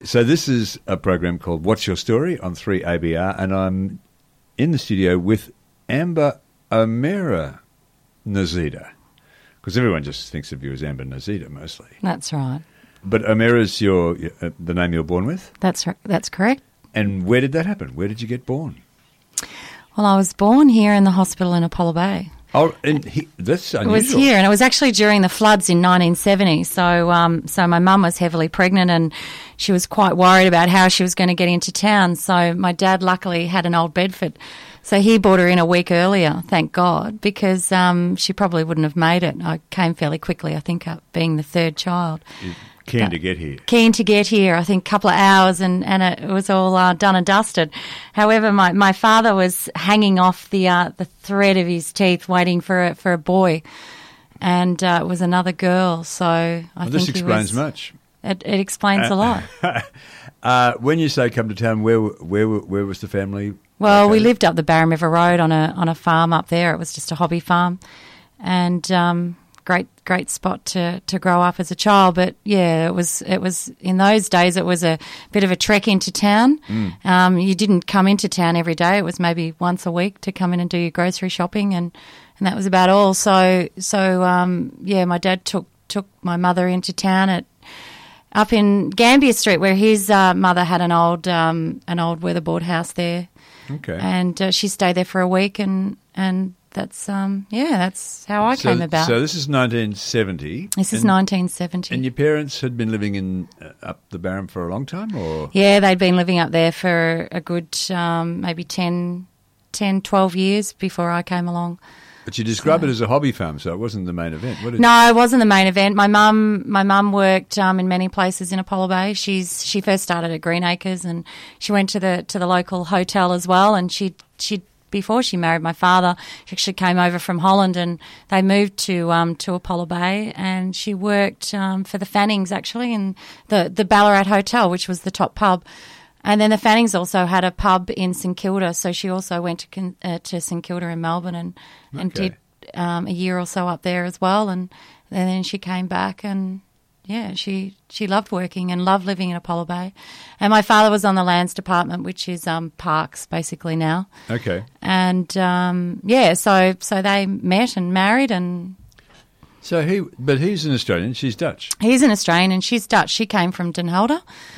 So this is a program called What's Your Story on 3ABR, and I'm in the studio with Amber O'Meara Nazita, because everyone just thinks of you as Amber Nazita mostly. That's right. But O'Meara's the name you were born with? That's correct. And where did that happen? Where did you get born? Well, I was born here in the hospital in Apollo Bay. Oh, and that's unusual. It was here, and it was actually during the floods in 1970. So my mum was heavily pregnant, and she was quite worried about how she was going to get into town. So my dad luckily had an old Bedford. So he brought her in a week earlier, thank God, because she probably wouldn't have made it. I came fairly quickly, I think, being the third child. Keen to get here. Keen to get here, I think a couple of hours, and it was all done and dusted. However, my father was hanging off the thread of his teeth waiting for a boy, and it was another girl. So I think this explains much. It explains a lot. When you say come to town, where was the family? Well, we lived up the Barron River Road on a farm up there. It was just a hobby farm, and great spot to grow up as a child. But yeah, it was in those days it was a bit of a trek into town. You didn't come into town every day. It was maybe once a week to come in and do your grocery shopping, and that was about all. So my dad took my mother into town up in Gambier Street, where his mother had an old weatherboard house there. Okay. And she stayed there for a week, and that's that's how I came about. So this is 1970. This is 1970. And your parents had been living in up the Barron for a long time, or? Yeah, they'd been living up there for a good maybe 10, 12 years before I came along. But you describe it as a hobby farm, so it wasn't the main event. No, it wasn't the main event. My mum worked in many places in Apollo Bay. She first started at Greenacres, and she went to the local hotel as well. And she before she married my father, she actually came over from Holland, and they moved to Apollo Bay, and she worked for the Fannings actually in the Ballarat Hotel, which was the top pub. And then the Fannings also had a pub in St Kilda, so she also went to St Kilda in Melbourne and did a year or so up there as well. And then she came back, and yeah, she loved working and loved living in Apollo Bay. And my father was on the Lands Department, which is Parks basically now. Okay. And so they met and married, and. So he's an Australian, she's Dutch. He's an Australian and she's Dutch. She came from Den Helder,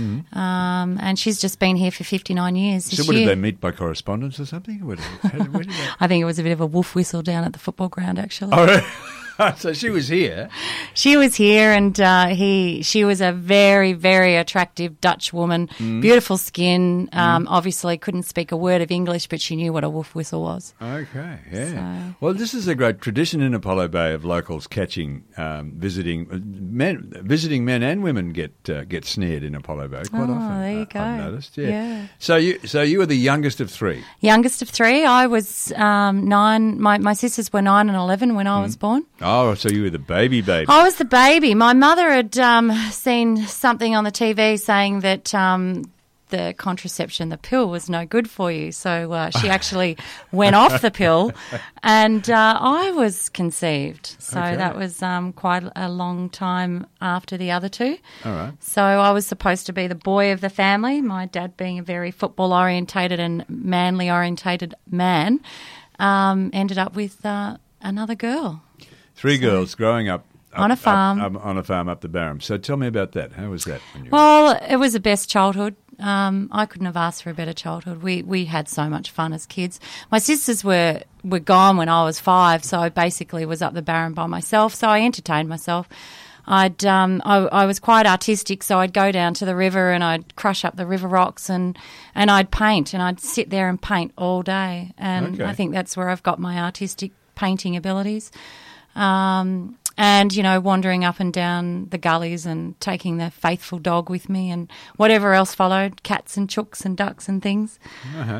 and she's just been here for 59 years this year. So did they meet by correspondence or something? Where did they... I think it was a bit of a wolf whistle down at the football ground, actually. Oh, really? So she was here. She was here, and she was a very, very attractive Dutch woman, beautiful skin. Obviously couldn't speak a word of English, but she knew what a wolf whistle was. Okay, yeah. So. Well, this is a great tradition in Apollo Bay of locals catching, visiting men and women get snared in Apollo Bay quite often. Oh, there you go. I've noticed, yeah. So you were the youngest of three. Youngest of three. I was 9. My sisters were 9 and 11 when I was born. Oh, so you were the baby. I was the baby. My mother had seen something on the TV saying that the contraception, the pill, was no good for you. So she actually went off the pill, and I was conceived. So that was quite a long time after the other two. All right. So I was supposed to be the boy of the family, my dad being a very football-orientated and manly-orientated man, ended up with another girl. Three girls growing up on a farm. On a farm up the Barron. So tell me about that. How was that? Well, it was the best childhood. I couldn't have asked for a better childhood. We had so much fun as kids. My sisters were gone when I was 5, so I basically was up the Barron by myself. So I entertained myself. I was quite artistic, so I'd go down to the river and I'd crush up the river rocks and I'd paint, and I'd sit there and paint all day. And I think that's where I've got my artistic painting abilities. And, wandering up and down the gullies and taking the faithful dog with me and whatever else followed, cats and chooks and ducks and things. Uh-huh.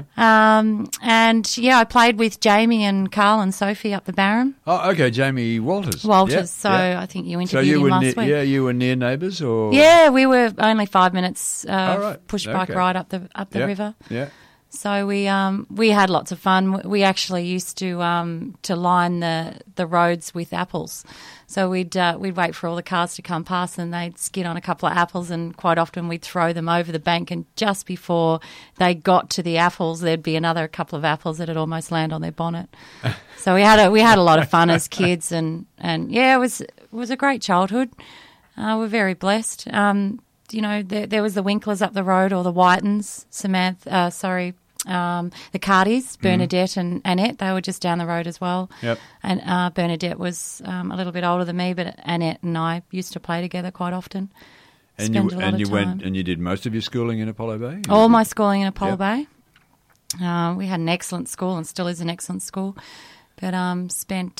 I played with Jamie and Carl and Sophie up the Barron. Oh, okay, Jamie Walters. I think you interviewed him last week. Yeah, you were near neighbours, or? Yeah, we were only 5 minutes push bike ride up the river. Yeah. So we had lots of fun. We actually used to line the roads with apples. So we'd wait for all the cars to come past, and they'd skid on a couple of apples, and quite often we'd throw them over the bank. And just before they got to the apples, there'd be another couple of apples that'd almost land on their bonnet. So we had a lot of fun as kids, and yeah, it was a great childhood. We're very blessed. There was the Winklers up the road, or the Whitens, the Cardys, Bernadette and Annette. They were just down the road as well. Yep. And Bernadette was a little bit older than me, but Annette and I used to play together quite often. And you went and you did most of your schooling in Apollo Bay? All my schooling in Apollo Bay. We had an excellent school, and still is an excellent school. But spent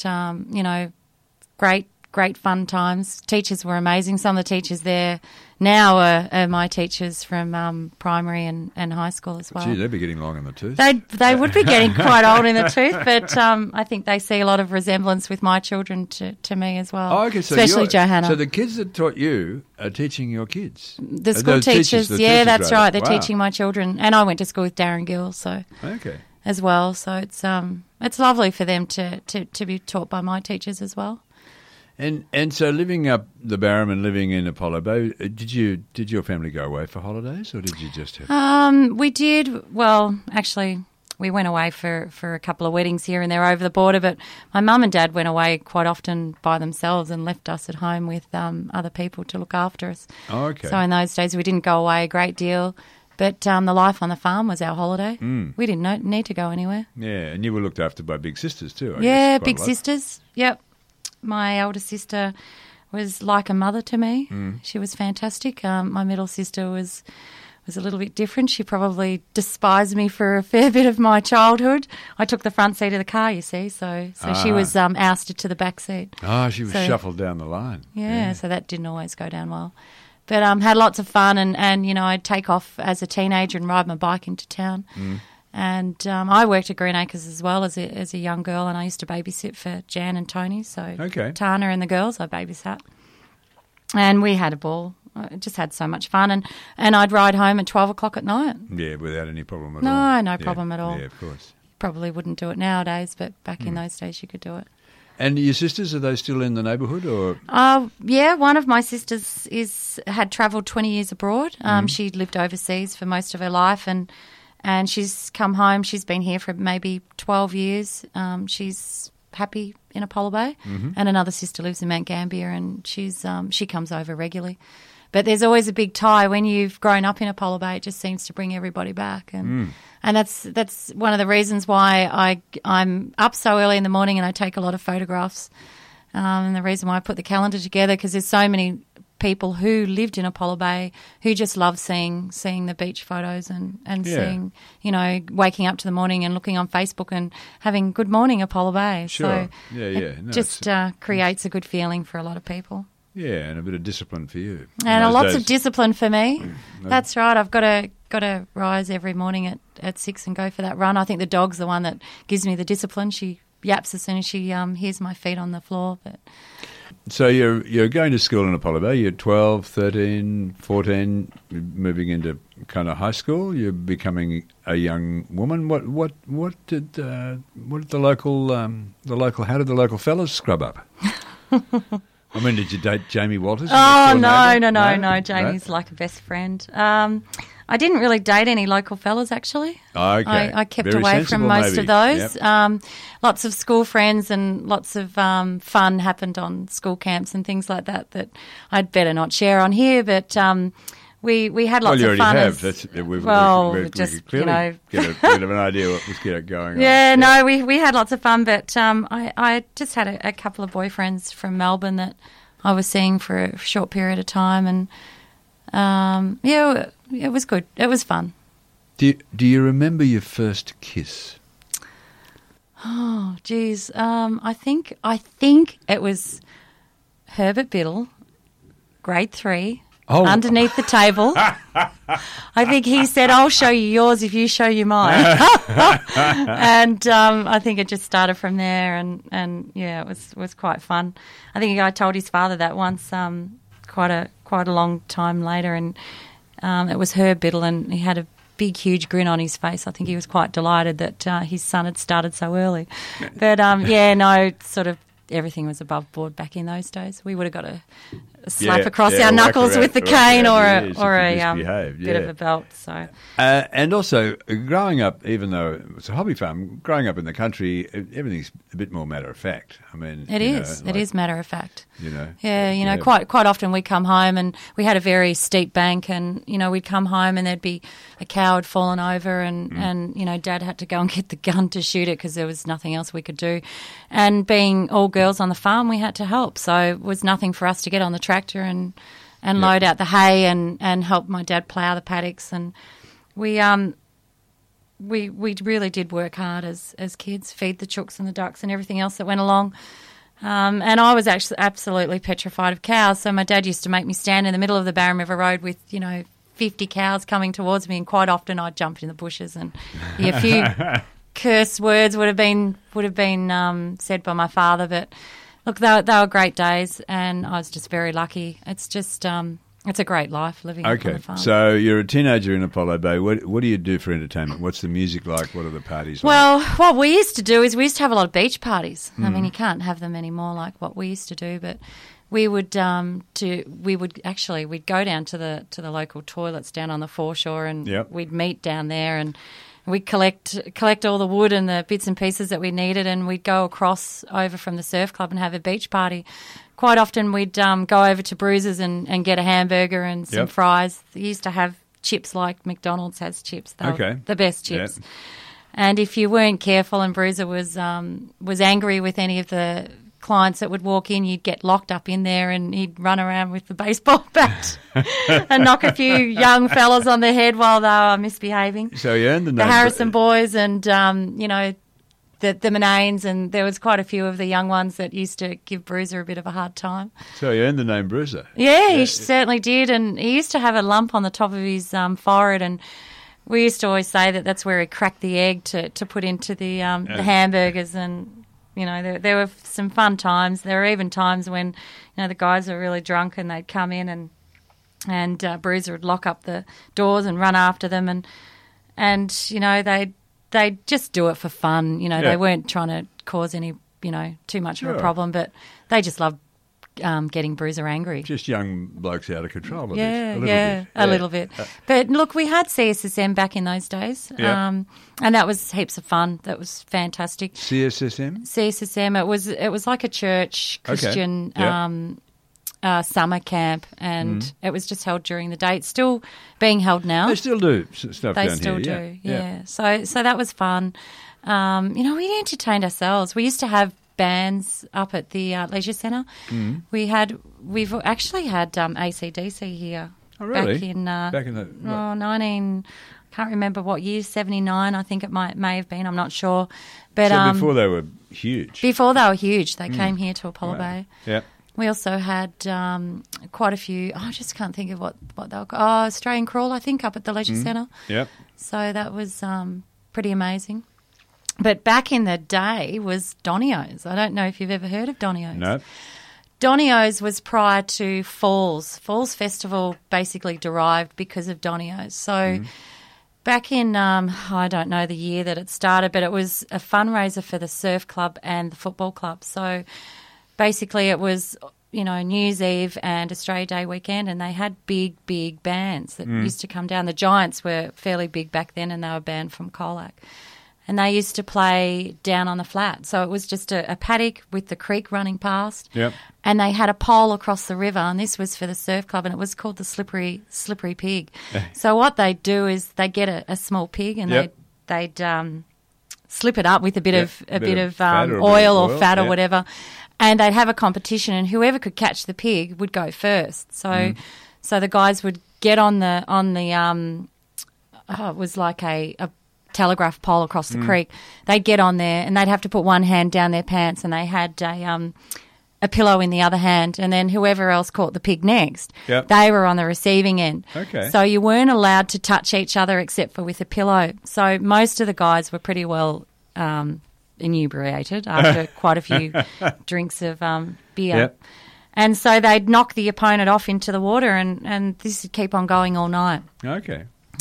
great fun times. Teachers were amazing. Some of the teachers there now are my teachers from primary and high school as well. Gee, they'd be getting long in the tooth. They would be getting quite old in the tooth, but I think they see a lot of resemblance with my children to me as well. Oh, okay. So especially Johanna. So the kids that taught you are teaching your kids? The school teachers, that's right. They're wow. teaching my children. And I went to school with Darren Gill, so okay. as well. So it's lovely for them to be taught by my teachers as well. And so living up the Barram, living in Apollo Bay, did your family go away for holidays, or did you just have... We did. Well, actually, we went away for a couple of weddings here and there over the border, but my mum and dad went away quite often by themselves and left us at home with other people to look after us. Oh, okay. So in those days, we didn't go away a great deal, but the life on the farm was our holiday. We didn't need to go anywhere. Yeah, and you were looked after by big sisters too, I Yeah, guess, big sisters, yep. My elder sister was like a mother to me. She was fantastic. My middle sister was a little bit different. She probably despised me for a fair bit of my childhood. I took the front seat of the car, you see, so she was ousted to the back seat. Oh, she was shuffled down the line. Yeah, so that didn't always go down well. But had lots of fun, and I'd take off as a teenager and ride my bike into town. And I worked at Green Acres as well as a young girl, and I used to babysit for Jan and Tony. So Tana and the girls I babysat. And we had a ball. I just had so much fun. And I'd ride home at 12 o'clock at night. Yeah, without any problem at all. No problem at all. Yeah, of course. Probably wouldn't do it nowadays, but back in those days you could do it. And your sisters, are they still in the neighbourhood, or? Yeah, one of my sisters had travelled 20 years abroad. She lived overseas for most of her life, and she's come home. She's been here for maybe 12 years. She's happy in Apollo Bay. And another sister lives in Mount Gambier, and she comes over regularly. But there's always a big tie. When you've grown up in Apollo Bay, it just seems to bring everybody back. And that's one of the reasons why I'm up so early in the morning and I take a lot of photographs. And the reason why I put the calendar together, because there's so many people who lived in Apollo Bay who just love seeing the beach photos and seeing, waking up to the morning and looking on Facebook and having good morning Apollo Bay. Sure. So it creates a good feeling for a lot of people. Yeah, and a bit of discipline for you. And lots of discipline for me. That's right. I've got to rise every morning at 6 and go for that run. I think the dog's the one that gives me the discipline. She yaps as soon as she hears my feet on the floor. But so you're going to school in Apollo Bay. You're 12, 13, 14, moving into kind of high school. You're becoming a young woman. What did the local how did the local fellas scrub up? I mean, did you date Jamie Walters? Oh, no. Jamie's like a best friend. I didn't really date any local fellas, actually. Oh, okay. I kept Very away from most of those. Yep. Lots of school friends and lots of fun happened on school camps and things like that I'd better not share on here, but we had lots of fun. We clearly get a bit of an idea what was going on. Yeah, no, we had lots of fun, but I just had a couple of boyfriends from Melbourne that I was seeing for a short period of time, and it was good. It was fun. Do you remember your first kiss? Oh, geez. I think it was Herbert Biddle, grade 3. Oh. Underneath the table. I think he said, I'll show you yours if you show you mine. And I think it just started from there, and yeah, it was quite fun. I think I told his father that once quite a long time later, and it was Herb Biddle, and he had a big, huge grin on his face. I think he was quite delighted that his son had started so early. But, sort of everything was above board back in those days. We would have got a slap across our knuckles with the cane or a bit of a belt. So, and also growing up, even though it was a hobby farm, growing up in the country, everything's a bit more matter of fact. I mean, it is matter of fact. Yeah, quite often we come home and we had a very steep bank, and we'd come home and there'd be a cow had fallen over, and Dad had to go and get the gun to shoot it because there was nothing else we could do. And being all girls on the farm, we had to help. So it was nothing for us to get on the tractor and load out the hay and help my dad plough the paddocks. And we really did work hard as kids, feed the chooks and the ducks and everything else that went along. And I was actually absolutely petrified of cows. So my dad used to make me stand in the middle of the Barron River Road with 50 cows coming towards me, and quite often I'd jump in the bushes, and a few curse words would have been said by my father. But look, they were great days, and I was just very lucky. It's just it's a great life living on a farm. So you're a teenager in Apollo Bay. What do you do for entertainment? What's the music like? What are the parties like? Well, what we used to do is we used to have a lot of beach parties. I mean, you can't have them anymore like what we used to do, but we would we'd go down to the local toilets down on the foreshore, and we'd meet down there, and we'd collect all the wood and the bits and pieces that we needed, and we'd go across over from the surf club and have a beach party. Quite often we'd go over to Bruiser's and get a hamburger and some fries. They used to have chips like McDonald's has chips. They were the best chips. Yep. And if you weren't careful and Bruiser was angry with any of the clients that would walk in, you'd get locked up in there, and he'd run around with the baseball bat and knock a few young fellas on the head while they were misbehaving. So you earned the name. The Harrison boys and, the Mananes, and there was quite a few of the young ones that used to give Bruiser a bit of a hard time. So you earned the name Bruiser. Yeah, he certainly did, and he used to have a lump on the top of his forehead, and we used to always say that that's where he cracked the egg to put into the hamburgers. And there were some fun times. There were even times when, the guys were really drunk and they'd come in and Bruiser would lock up the doors and run after them, and they'd just do it for fun. They weren't trying to cause any, too much of a problem, but they just loved getting Bruiser angry. Just young blokes out of control. A little bit. But look, we had CSSM back in those days, and that was heaps of fun. That was fantastic. CSSM. It was like a church Christian summer camp, and it was just held during the day. It's still being held now. They still do stuff down here. They still do. Yeah. So that was fun. We entertained ourselves. We used to have bands up at the leisure centre. We've actually had AC/DC here. Oh, really? Back in the 19. Can't remember what year. 79, I think it may have been. I'm not sure. But so before they were huge. Before they were huge, they came here to Apollo Bay. Yeah. We also had quite a few. I just can't think of what they were called. Australian Crawl, I think, up at the leisure centre. Yep. So that was pretty amazing. But back in the day was Donio's. I don't know if you've ever heard of Donio's. No. Donio's was prior to Falls. Falls Festival basically derived because of Donio's. So back in, I don't know the year that it started, but it was a fundraiser for the surf club and the football club. So basically it was, New Year's Eve and Australia Day weekend, and they had big, big bands that used to come down. The Giants were fairly big back then, and they were banned from Colac. And they used to play down on the flat. So it was just a paddock with the creek running past. Yep. And they had a pole across the river, and this was for the surf club, and it was called the Slippery Pig. So what they'd do is they'd get a small pig, and they'd slip it up with a bit of oil or fat or whatever, and they'd have a competition, and whoever could catch the pig would go first. So the guys would get on the it was like a telegraph pole across the creek. They'd get on there and they'd have to put one hand down their pants, and they had a pillow in the other hand, and then whoever else caught the pig next, they were on the receiving end. Okay. So you weren't allowed to touch each other except for with a pillow. So most of the guys were pretty well inebriated after quite a few drinks of beer. Yep. And so they'd knock the opponent off into the water, and this would keep on going all night. Okay.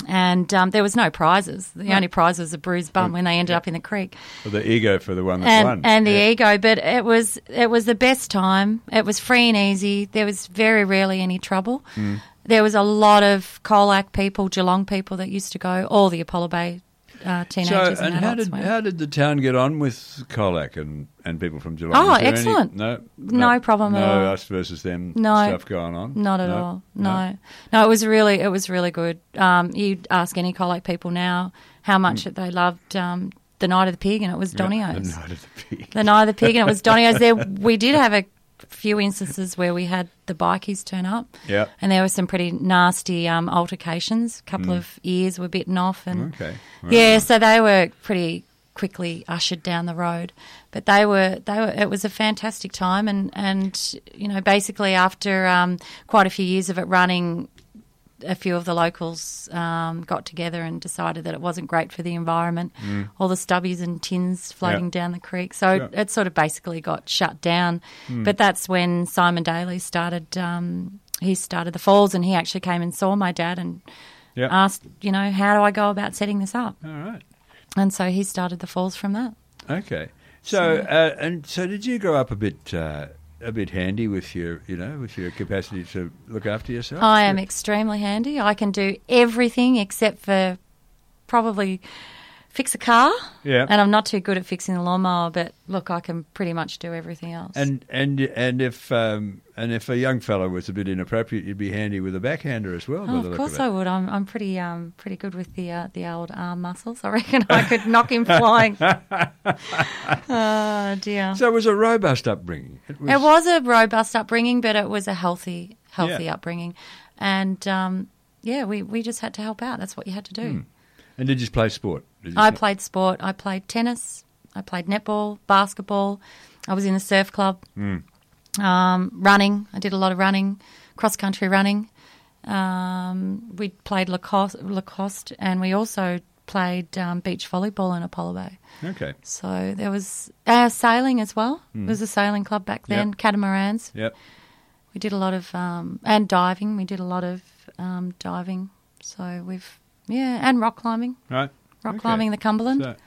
And there was no prizes. The only prize was a bruised bum when they ended up in the creek. Well, the ego for the one that won. And the ego. But it was the best time. It was free and easy. There was very rarely any trouble. There was a lot of Colac people, Geelong people that used to go, all the Apollo Bay teenagers and adults. How did the town get on with Colac and people from Geelong? Oh, excellent. No problem at all. No us versus them stuff going on? Not at all. No, it was really good. You'd ask any Colac people now how much that they loved the Night of the Pig, and it was Donio's. The Night of the Pig. The Night of the Pig, and it was Donio's. There, we did have a few instances where we had the bikies turn up, and there were some pretty nasty altercations. A couple of ears were bitten off, and so they were pretty quickly ushered down the road. But they were. It was a fantastic time, and you know, basically after quite a few years of it running, a few of the locals got together and decided that it wasn't great for the environment, all the stubbies and tins floating down the creek. So it sort of basically got shut down. But that's when Simon Daly started, he started the falls, and he actually came and saw my dad and asked, you know, how do I go about setting this up? All right. And so he started the falls from that. Okay. So did you grow up a bit handy with your capacity to look after yourself? I am extremely handy. I can do everything except for probably fix a car. Yeah. And I'm not too good at fixing the lawnmower, but look, I can pretty much do everything else. And if a young fellow was a bit inappropriate, you'd be handy with a backhander as well. Oh, of course I would. I'm pretty good with the old arm muscles. I reckon I could knock him flying. Oh dear. So it was a robust upbringing. It was a robust upbringing, but it was a healthy upbringing, and we just had to help out. That's what you had to do. And did you play sport? I played sport. I played tennis. I played netball, basketball. I was in the surf club. Running. I did a lot of running, cross-country running. We played Lacoste, and we also played beach volleyball in Apollo Bay. Okay. So there was sailing as well. There was a sailing club back then, catamarans. Yep. We did a lot of, and diving. We did a lot of diving. So and rock climbing. Right. Rock climbing the Cumberland.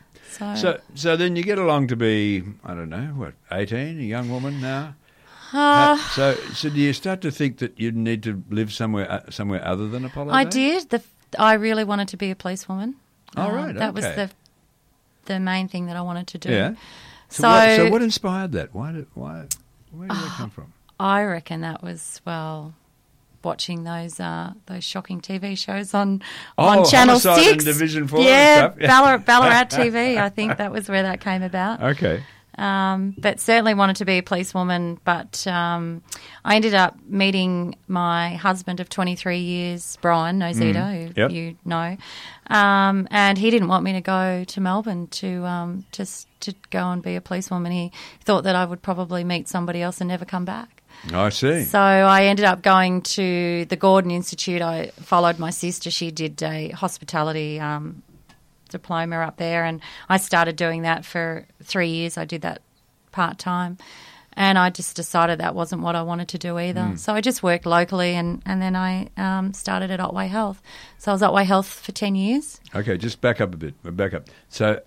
So then you get along to be, I don't know, 18, a young woman now? So do you start to think that you need to live somewhere other than Apollo Bay? I did. I really wanted to be a policewoman. Oh, right, That was the main thing that I wanted to do. Yeah. So what inspired that? Where did that come from? I reckon that was, watching those shocking TV shows on Channel 6. And Division 4 and stuff. Ballarat TV. I think that was where that came about. Okay. But certainly wanted to be a policewoman. But I ended up meeting my husband of 23 years, Brian Nozita, who you know. And he didn't want me to go to Melbourne to go and be a policewoman. He thought that I would probably meet somebody else and never come back. I see. So I ended up going to the Gordon Institute. I followed my sister. She did a hospitality diploma up there, and I started doing that for 3 years. I did that part-time, and I just decided that wasn't what I wanted to do either. So I just worked locally, and then I started at Otway Health. So I was at Otway Health for 10 years. Okay, just back up a bit. So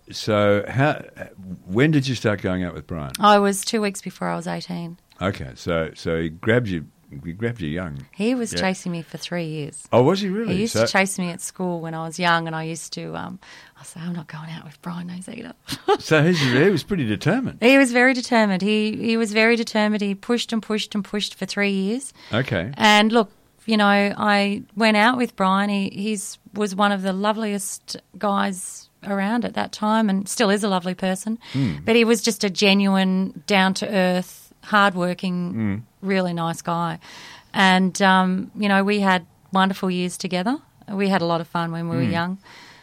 when did you start going out with Brian? I was 2 weeks before I was 18. Okay, so he grabbed you young. He was chasing me for 3 years. Oh, was he really? He used to chase me at school when I was young, and I used to, I say, I'm not going out with Brian Nozita. So he was pretty determined. He was very determined. He was very determined. He pushed and pushed and pushed for 3 years. Okay. And look, you know, I went out with Brian. He was one of the loveliest guys around at that time, and still is a lovely person. But he was just a genuine, down-to-earth, hardworking, really nice guy. And, you know, we had wonderful years together. We had a lot of fun when we were young.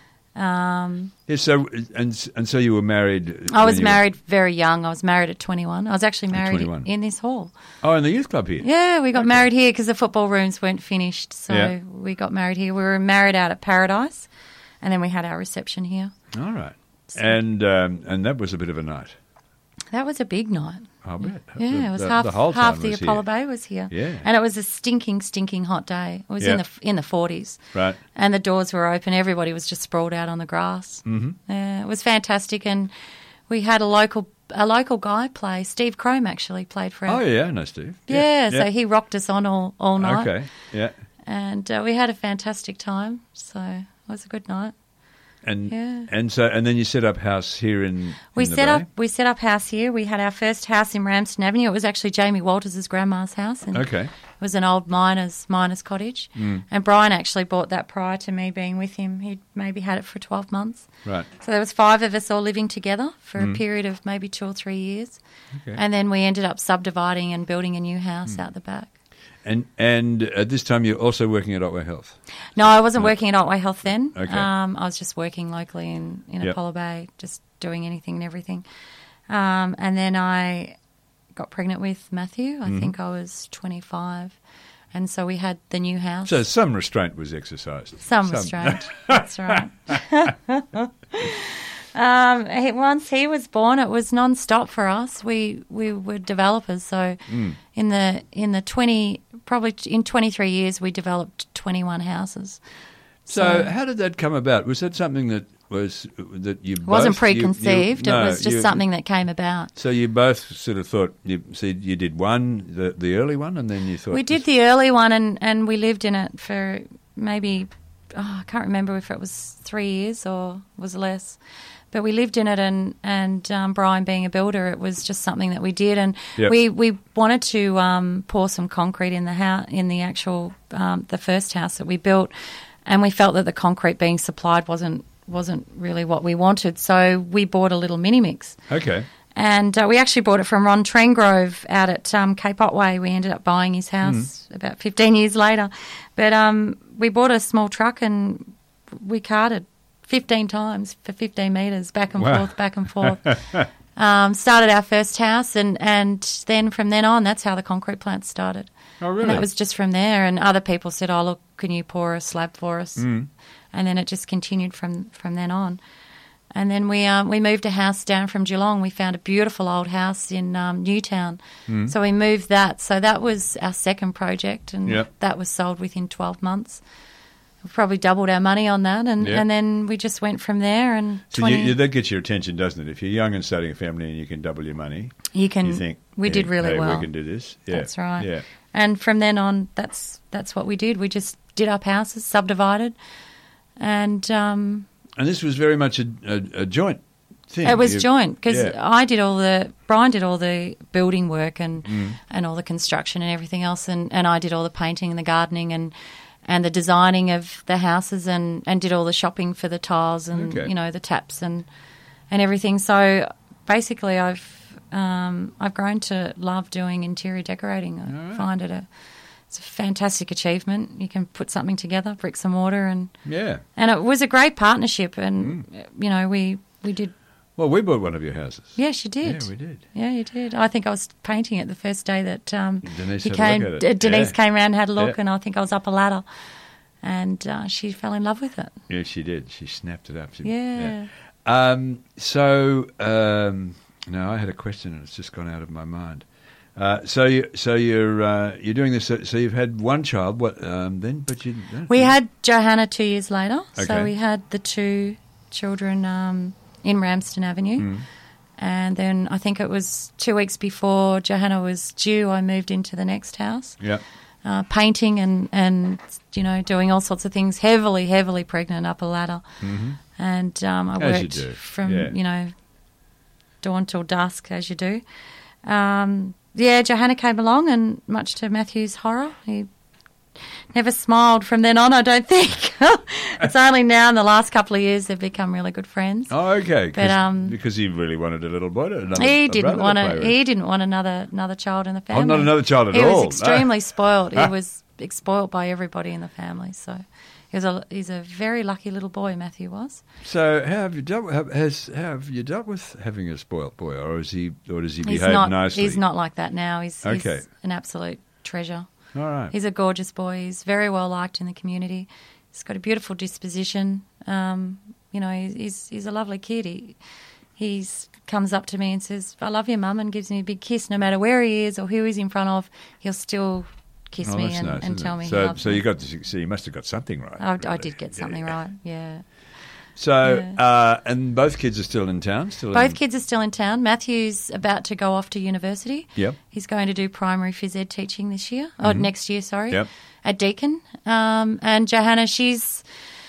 So you were married? I was married very young. I was married at 21. I was actually married in this hall. Oh, in the youth club here? Yeah, we got married here because the football rooms weren't finished. So we got married here. We were married out at Paradise, and then we had our reception here. All right. So, and that was a bit of a night. That was a big night. I'll bet. Yeah, it was the whole half town the was Apollo here. Bay was here. Yeah. And it was a stinking, stinking hot day. It was Yeah. in the 40s. Right. And the doors were open. Everybody was just sprawled out on the grass. Mm-hmm. Yeah, it was fantastic. And we had a local guy play. Steve Crome actually played for us. Oh, yeah, I know Steve. Yeah, so he rocked us on all night. Okay, yeah. And we had a fantastic time. So it was a good night. And Yeah. and then you set up house here in We the set up house here. We had our first house in Ramsden Avenue. It was actually Jamie Walters' grandma's house. And Okay. It was an old miner's cottage. And Brian actually bought that prior to me being with him. He'd maybe had it for 12 months. Right. So there was 5 of us all living together for a period of maybe 2 or 3 years. Okay. And then we ended up subdividing and building a new house out the back. And at this time you're also working at Otway Health. No, I wasn't working at Otway Health then. Okay. I was just working locally in Yep. Apollo Bay, just doing anything and everything. And then I got pregnant with Matthew. I think I was 25. And so we had the new house. So some restraint was exercised. Some restraint. That's right. Once he was born, it was non-stop for us. We were developers, so in the 23 years, we developed 21 houses. So how did that come about? Was that something that you both... It wasn't preconceived. No, it was just something that came about. So you both sort of thought, you did one, the early one, and then you thought... We did the early one, and we lived in it for maybe, I can't remember if it was 3 years or was less. But we lived in it, and Brian being a builder, it was just something that we did, and Yep. we wanted to pour some concrete in the house, in the actual the first house that we built, and we felt that the concrete being supplied wasn't really what we wanted, so we bought a little mini mix. Okay. And we actually bought it from Ron Trengrove out at Cape Otway. We ended up buying his house about 15 years later. But we bought a small truck and we carted 15 times for 15 metres, back and forth, back and forth. Started our first house, and then from then on, that's how the concrete plant started. Oh, really? And that was just from there. And other people said, oh, look, can you pour a slab for us? And then it just continued from then on. And then we moved a house down from Geelong. We found a beautiful old house in Newtown. So we moved that. So that was our second project, and that was sold within 12 months. We probably doubled our money on that, and then we just went from there. And So that gets your attention, doesn't it? If you're young and starting a family and you can double your money, you think, we did really well. We can do this. Yeah. That's right. Yeah. And from then on, that's what we did. We just did up houses, subdivided, and this was very much a joint thing. it was joint because Yeah. Brian did all the building work and all the construction and everything else, and I did all the painting and the gardening and the designing of the houses and did all the shopping for the tiles and the taps and everything. So basically, I've grown to love doing interior decorating. I find it's a fantastic achievement. You can put something together, bricks and mortar, and it was a great partnership. And we did. Well, we bought one of your houses. Yes, you did. Yeah, we did. Yeah, you did. I think I was painting it the first day that Denise he had a came. look at it. Denise came around and had a look, Yeah. and I think I was up a ladder, and she fell in love with it. Yeah, she did. She snapped it up. Yeah. No, I had a question and it's just gone out of my mind. So you're doing this. So you've had one child. What then? But you. We had Johanna 2 years later. Okay. So we had the 2 children in Ramsden Avenue. And then I think it was 2 weeks before Johanna was due, I moved into the next house. Yeah. Painting and doing all sorts of things, heavily pregnant up a ladder. And I As you worked do. from, dawn till dusk, as you do. Johanna came along, and much to Matthew's horror, he never smiled from then on, I don't think. It's only now in the last couple of years they've become really good friends. Oh, okay. But, because he really wanted a little boy. He didn't want another child in the family. Oh, not another child at all. He was extremely spoiled. He was spoiled by everybody in the family. So he's a very lucky little boy, Matthew was. So how have you dealt with having a spoilt boy, or does he behave nicely? He's not like that now. He's Okay. an absolute treasure. All right. He's a gorgeous boy. He's very well liked in the community. He's got a beautiful disposition. He's a lovely kid. He He's comes up to me and says, "I love you, Mum," and gives me a big kiss. No matter where he is or who he's in front of, he'll still kiss me that's nice, and tell me he so. loves So me. you got to, so you must have got something right. I really. did get something right, yeah. So, and both kids are still in town? Both kids are still in town. Matthew's about to go off to university. Yep. He's going to do primary phys ed teaching this year, or next year, sorry, Yep. at Deakin. And Johanna, she's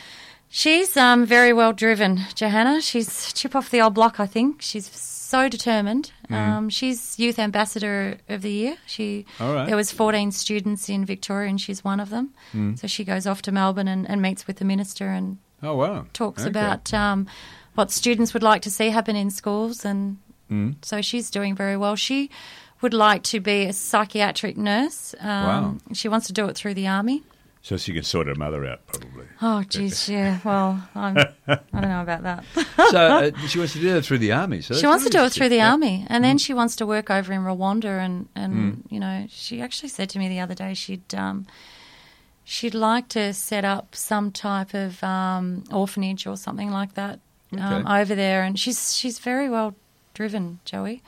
very well driven. Johanna, she's chip off the old block, I think. She's so determined. She's Youth Ambassador of the Year. All right. There was 14 students in Victoria, and she's one of them. So she goes off to Melbourne and meets with the minister and Oh, wow. talks Okay. about what students would like to see happen in schools, and so she's doing very well. She would like to be a psychiatric nurse. Wow. She wants to do it through the army. So she can sort her mother out, probably. Oh, geez, yeah. Well, I don't know about that. So she wants to do that through the army. So She wants to do it through the Yeah. army, and then she wants to work over in Rwanda. And you know, she actually said to me the other day she'd like to set up some type of orphanage or something like that over there. And she's very well driven, Joey.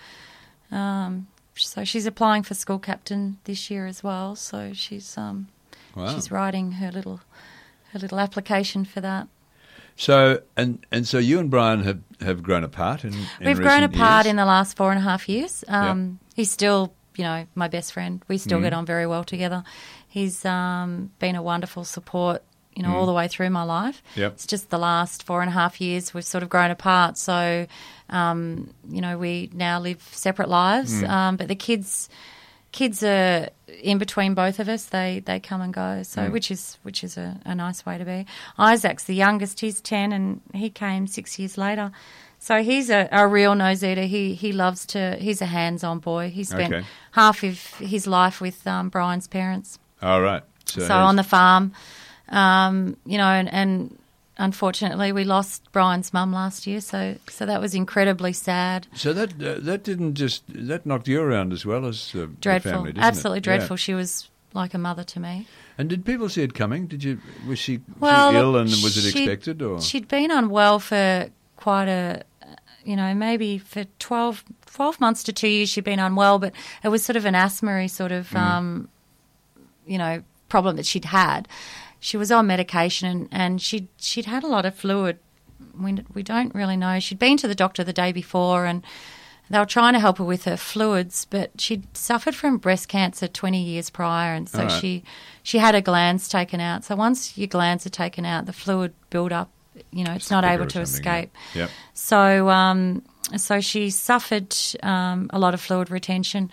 So she's applying for school captain this year as well. So she's she's writing her little application for that. So so you and Brian have grown apart in We've grown recent apart years? in the last 4.5 years. Yep. He's still, you know, my best friend. We still get on very well together. He's been a wonderful support, you know, all the way through my life. Yep. It's just the last 4.5 years we've sort of grown apart. So, you know, we now live separate lives. But the kids are in between both of us. They come and go. So which is a nice way to be. Isaac's the youngest. He's 10, and he came 6 years later. So he's a real nose eater. He loves to. He's a hands-on boy. He spent half of his life with Brian's parents. All right. So on the farm, you know, and unfortunately we lost Brian's mum last year. So that was incredibly sad. So that didn't just that knocked you around as well as the Dreadful, family, didn't absolutely it? dreadful. Yeah. She was like a mother to me. And did people see it coming? Was she Well, ill, look, and was it expected? Or she'd been unwell for quite a, you know, maybe for 12 months to 2 years she'd been unwell, but it was sort of an asthma-y sort of, you know, problem that she'd had. She was on medication and she'd had a lot of fluid. We don't really know. She'd been to the doctor the day before and they were trying to help her with her fluids, but she'd suffered from breast cancer 20 years prior, and so she had her glands taken out. So once your glands are taken out, the fluid build up, you know, it's not able to escape. Yep. So so she suffered a lot of fluid retention.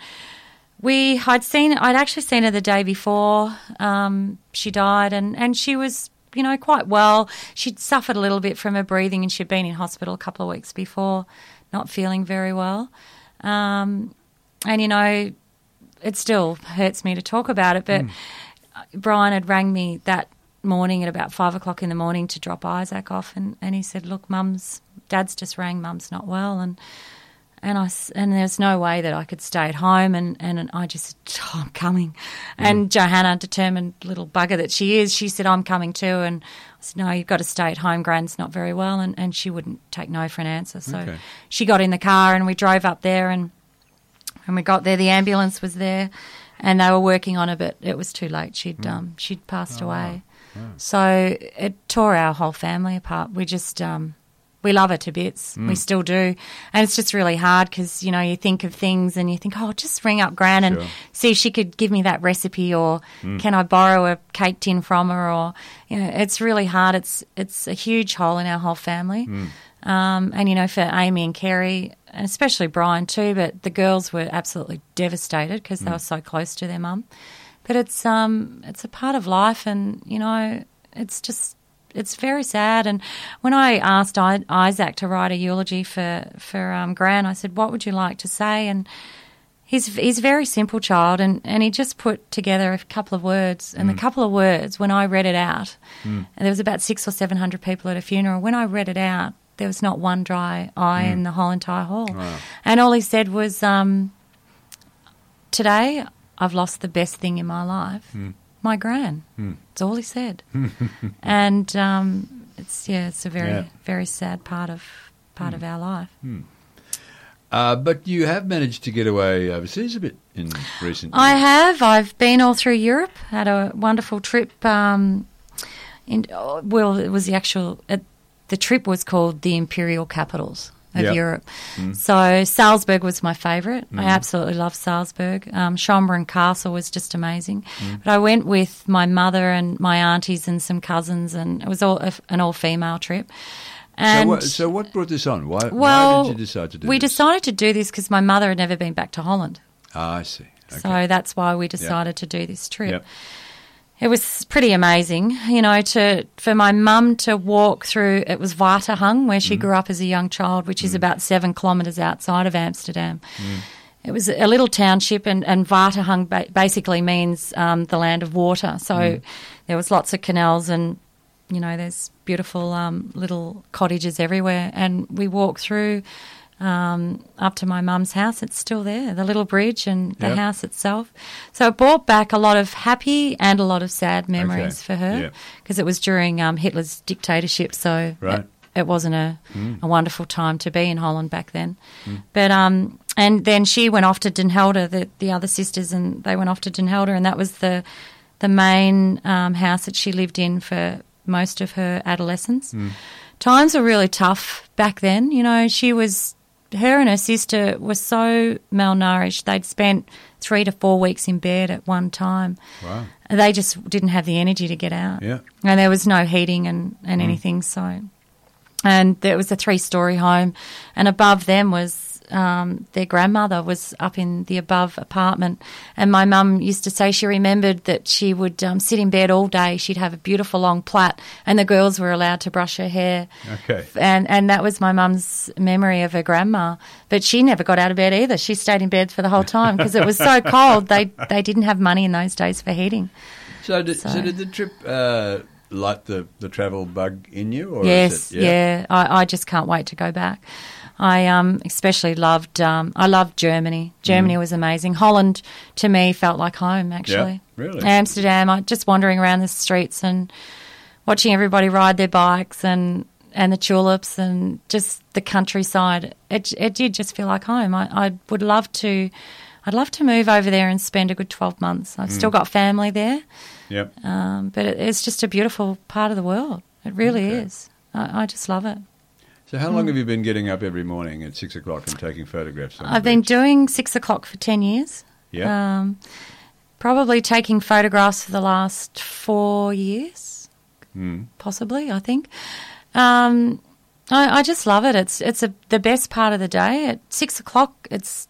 I'd actually seen her the day before she died, and she was, you know, quite well. She'd suffered a little bit from her breathing, and she'd been in hospital a couple of weeks before, not feeling very well. And, you know, it still hurts me to talk about it, but Brian had rang me that morning at about 5 o'clock in the morning to drop Isaac off, and he said, "Look, Dad's just rang, Mum's not well," and there's no way that I could stay at home, and I just said, "Oh, I'm coming." And Johanna, determined little bugger that she is, she said, "I'm coming too." And I said, "No, you've got to stay at home. Gran's not very well," and she wouldn't take no for an answer. So she got in the car and we drove up there, and when we got there, the ambulance was there, and they were working on her, but it was too late. She'd passed away. Wow. So it tore our whole family apart. We just we love her to bits. We still do. And it's just really hard because, you know, you think of things and you think, oh, just ring up Gran and see if she could give me that recipe, or can I borrow a cake tin from her, or, you know, it's really hard. It's a huge hole in our whole family. And, you know, for Amy and Kerry, and especially Brian too, but the girls were absolutely devastated because they were so close to their mum. But it's a part of life, and, you know, it's very sad. And when I asked Isaac to write a eulogy for Gran, I said, "What would you like to say?" And he's a very simple child, and he just put together a couple of words. And the couple of words, when I read it out, and there was about 600 or 700 people at a funeral, when I read it out, there was not one dry eye in the whole entire hall. Wow. And all he said was, "Today I've lost the best thing in my life, my Gran." That's all he said. And it's a very very sad part of our life. But you have managed to get away overseas a bit in recent years. I have. I've been all through Europe. Had a wonderful trip. It was the trip was called the Imperial Capitals of Europe. So Salzburg was my favourite. I absolutely love Salzburg. Schönbrunn Castle was just amazing. But I went with my mother and my aunties and some cousins, and it was an all-female trip. And so what brought this on? Why did you decide to do this? We decided to do this because my mother had never been back to Holland. Ah, I see. Okay. So that's why we decided to do this trip. Yep. It was pretty amazing, for my mum to walk through. It was Waterhang, where she grew up as a young child, which is about 7 kilometres outside of Amsterdam. It was a little township, and Waterhang basically means the land of water. So there was lots of canals, and there's beautiful little cottages everywhere. And we walked through up to my mum's house. It's still there, the little bridge and the house itself. So it brought back a lot of happy and a lot but memories for her, because it was during Hitler's dictatorship. So it wasn't a wonderful time to be in Holland back then. But and then she went off to Den Helder, the other sisters, and they went off to Den Helder, and that was the main house that she lived in for most of her adolescence. Times were really tough back then. Her and her sister were so malnourished. They'd spent 3 to 4 weeks in bed at one time. Wow. They just didn't have the energy to get out. Yeah. And there was no heating and anything. And there was a 3-story home, and above them was their grandmother was up in the above apartment. And my mum used to say she remembered that she would sit in bed all day. She'd have a beautiful long plait, and the girls were allowed to brush her hair. Okay. And that was my mum's memory of her grandma. But she never got out of bed either. She stayed in bed for the whole time because it was so cold. They didn't have money in those days for heating. So did the trip light the travel bug in you? Or yes, I just can't wait to go back. I especially loved I loved Germany. Germany was amazing. Holland, to me, felt like home, actually. Yeah, really? Amsterdam, just wandering around the streets and watching everybody ride their bikes and the tulips and just the countryside. It did just feel like home. I'd love to move over there and spend a good 12 months. I've still got family there. Yep. But it's just a beautiful part of the world. It really is. I just love it. So how long have you been getting up every morning at 6 o'clock and taking photographs? I've been doing 6 o'clock for 10 years. Yeah. Probably taking photographs for the last 4 years, possibly, I think. I just love it. It's the best part of the day. At 6 o'clock, it's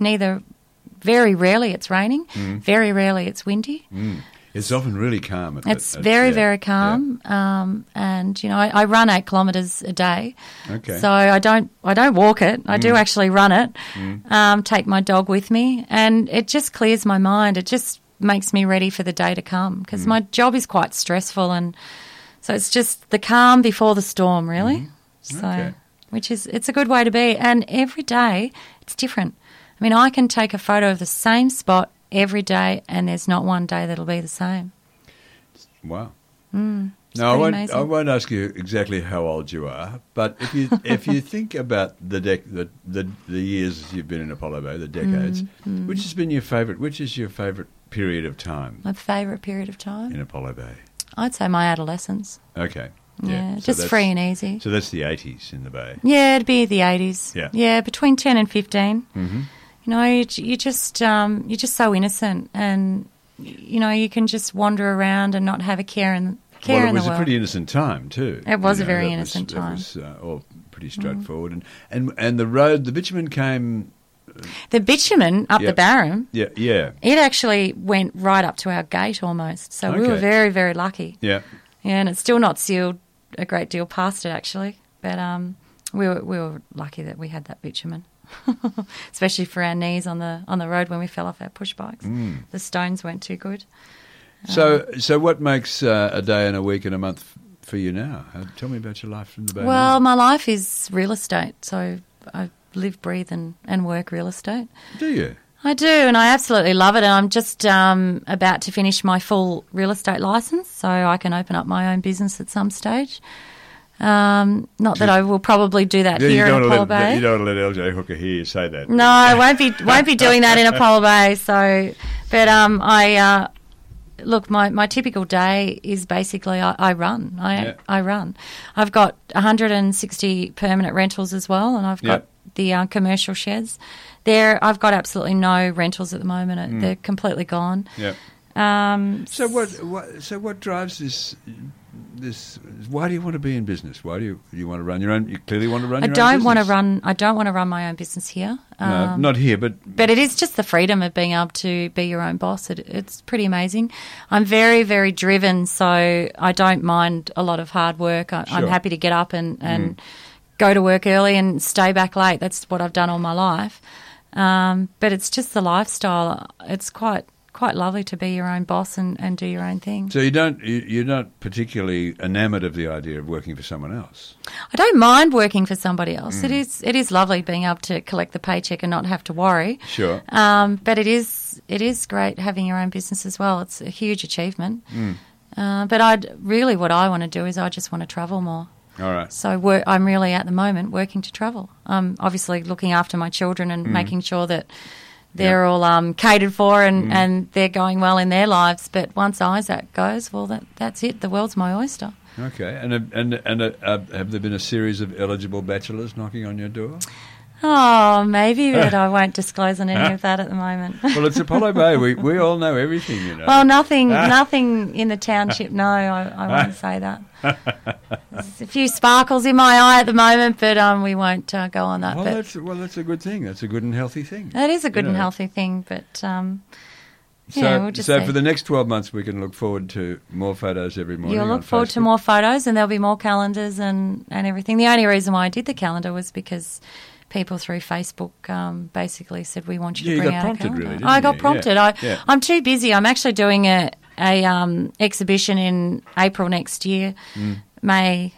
very rarely it's raining, very rarely it's windy. It's often really calm. It's very calm, and I run 8 kilometres a day. Okay. So I don't walk it. I do actually run it. Take my dog with me, and it just clears my mind. It just makes me ready for the day to come, because my job is quite stressful, and so it's just the calm before the storm, really. So, it's a good way to be, and every day it's different. I mean, I can take a photo of the same spot every day, and there's not one day that'll be the same. Wow. No, I won't ask you exactly how old you are, but if you think about the years you've been in Apollo Bay, the decades, which is your favourite period of time? My favourite period of time? In Apollo Bay? I'd say my adolescence. Okay. Yeah, just free and easy. So that's the 80s in the Bay? Yeah, it'd be the 80s. Yeah, between 10 and 15. Mm-hmm. You're just so innocent, and you can just wander around and not have a care in the world. It was a pretty innocent time too. It was a very innocent time. It was all pretty straightforward, and the road, the bitumen came. The bitumen up the Barham. Yeah. It actually went right up to our gate almost. So we were very, very lucky. Yeah. Yeah, and it's still not sealed a great deal past it actually, but we were lucky that we had that bitumen. Especially for our knees on the road when we fell off our push bikes. The stones weren't too good. So what makes a day and a week and a month for you now? Tell me about your life from the Bay. Well, my life is real estate, so I live, breathe and work real estate. Do you? I do, and I absolutely love it, and I'm just about to finish my full real estate licence, so I can open up my own business at some stage. Not that I will probably do that Yeah, here in Apollo Bay. You don't want to let LJ Hooker hear you say that. No, I won't be doing that in Apollo Bay. So, but look, my typical day is basically I run. I run. I've got 160 permanent rentals as well, and I've got the commercial sheds. I've got absolutely no rentals at the moment. They're completely gone. Yeah. So what drives this? Why do you want to be in business? Why do you want to run your own? You clearly want to run your own business. I don't want to run my own business here. No, not here, but it is just the freedom of being able to be your own boss. It's pretty amazing. I'm very, very driven, so I don't mind a lot of hard work. I'm happy to get up and go to work early and stay back late. That's what I've done all my life. But it's just the lifestyle. It's quite lovely to be your own boss and do your own thing. So you're not particularly enamoured of the idea of working for someone else? I don't mind working for somebody else. It is lovely being able to collect the paycheck and not have to worry. Sure. But it is great having your own business as well. It's a huge achievement. But what I want to do is I just want to travel more. All right. So I'm really at the moment working to travel. I'm obviously looking after my children and making sure that they're all catered for and they're going well in their lives. But once Isaac goes, well, that's it. The world's my oyster. Okay. And have there been a series of eligible bachelors knocking on your door? Oh, maybe, but I won't disclose on any of that at the moment. Well, it's Apollo Bay. We all know everything, you know. Well, nothing in the township. No, I won't say that. There's a few sparkles in my eye at the moment, but we won't go on that. That's a good thing. That's a good and healthy thing. That is a good and healthy thing, but we'll just so for the next 12 months, we can look forward to more photos every morning. You'll look forward to more photos, and there'll be more calendars and everything. The only reason why I did the calendar was because people through Facebook basically said, we want you to bring out a calendar. Really, I got prompted. I'm too busy. I'm actually doing a exhibition in April next year, May.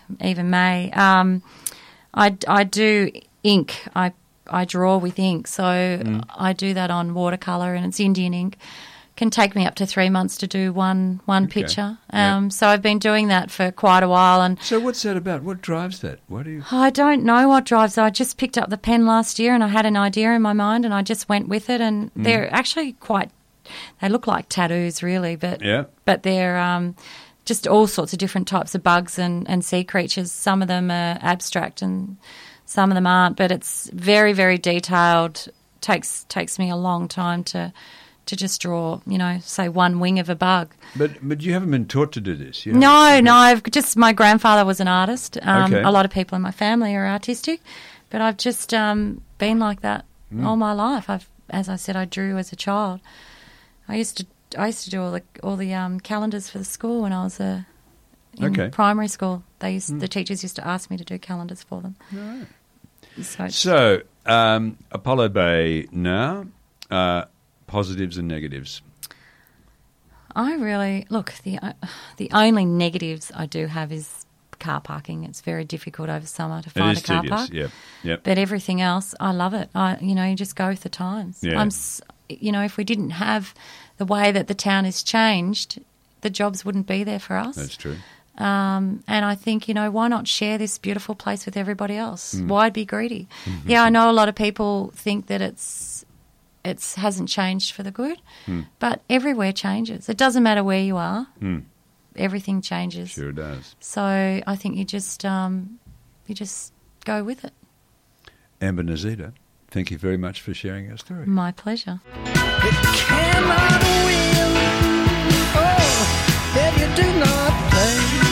I do ink. I draw with ink, so I do that on watercolour, and it's Indian ink. Can take me up to 3 months to do one picture. So I've been doing that for quite a while. And so what's that about? What drives that? What do you? I don't know what drives it. I just picked up the pen last year and I had an idea in my mind and I just went with it. And they're actually they look like tattoos really, but they're just all sorts of different types of bugs and sea creatures. Some of them are abstract and some of them aren't, but it's very, very detailed. Takes me a long time to just draw, say one wing of a bug. But you haven't been taught to do this? No, my grandfather was an artist. A lot of people in my family are artistic, but I've just been like that all my life. As I said, I drew as a child. I used to do all the calendars for the school when I was in primary school. The teachers used to ask me to do calendars for them. Right. So Apollo Bay now. Positives and negatives. The only negatives I do have is car parking. It's very difficult over summer to find a car park. Yep. But everything else, I love it. You just go with the times. Yeah. If we didn't have the way that the town has changed, the jobs wouldn't be there for us. That's true. And I think, why not share this beautiful place with everybody else? Why be greedy? Yeah, I know a lot of people think that it hasn't changed for the good, but everywhere changes. It doesn't matter where you are. Everything changes. Sure does. So I think you just go with it. Amber Nazita, thank you very much for sharing your story. My pleasure. It cannot win. Oh, if you do not play.